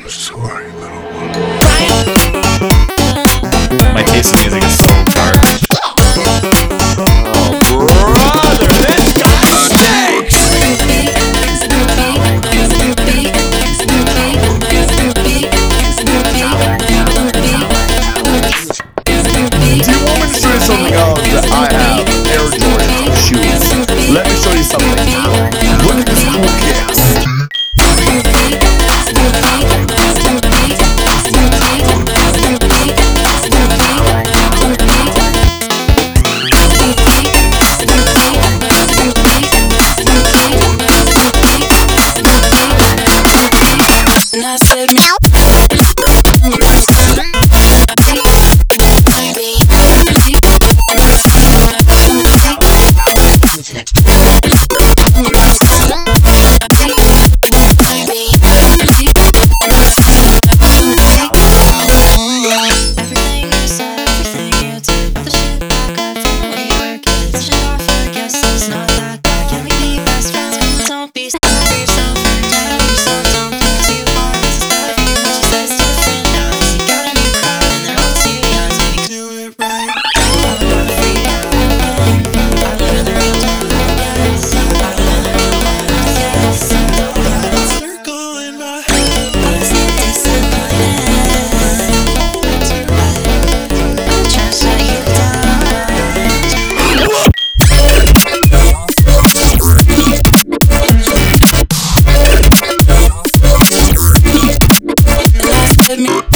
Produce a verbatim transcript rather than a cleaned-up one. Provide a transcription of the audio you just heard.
Sorry, little one. My taste in music is so garbage. Oh, brother, this guy stinks! Do you want me to show you something else that I have? Air Jordan shoes. Let me show you something. Look at this cool kicks. And I said, meow. Me